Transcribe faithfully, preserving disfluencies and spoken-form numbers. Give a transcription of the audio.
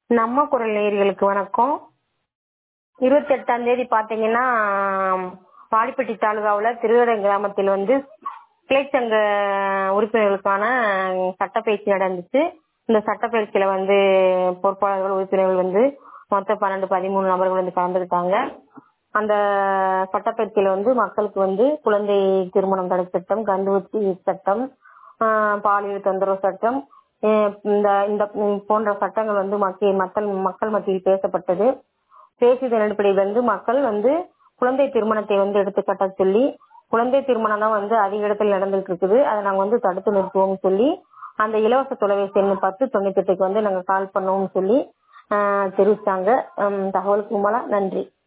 நம்ம குரல் நேயர்களுக்கு வணக்கம். இருபத்தி எட்டாம் தேதி பாத்தீங்கன்னா வாடிப்பட்டி தாலுகாவுல திருவடம் கிராமத்தில் வந்து கிளைச்சங்க உறுப்பினர்களுக்கான சட்டப்பயிற்சி நடந்துச்சு. இந்த சட்டப்பயிற்சியில வந்து பொறுப்பாளர்கள் உறுப்பினர்கள் வந்து மொத்தம் பன்னெண்டு பதிமூணு நபர்கள் வந்து கலந்துக்கிட்டாங்க. அந்த சட்டப்பயிற்சியில வந்து மக்களுக்கு வந்து குழந்தை திருமணம் தடை சட்டம், கந்துவத்தி சட்டம், பாலியல் தொந்தரவு சட்டம், இந்த இந்த போன்ற சட்டங்கள் வந்து மக்கள் மக்கள் மக்கள் மத்தியில் பேசப்பட்டது. பேசியதன் அடிப்படையில் வந்து மக்கள் வந்து குழந்தை திருமணத்தை வந்து எடுத்துக்காட்ட சொல்லி, குழந்தை திருமணம் தான் வந்து அதிக இடத்துல நடந்துட்டு இருக்குது, அதை நாங்க வந்து தடுத்து நிறுத்துவோம் சொல்லி அந்த இலவச தொலைபேசி எண் பத்து தொண்ணூத்தி எட்டுக்கு வந்து நாங்க கால் பண்ணுவோம் சொல்லி ஆஹ் தெரிவிச்சாங்க. தகவலுக்கு மூலம் நன்றி.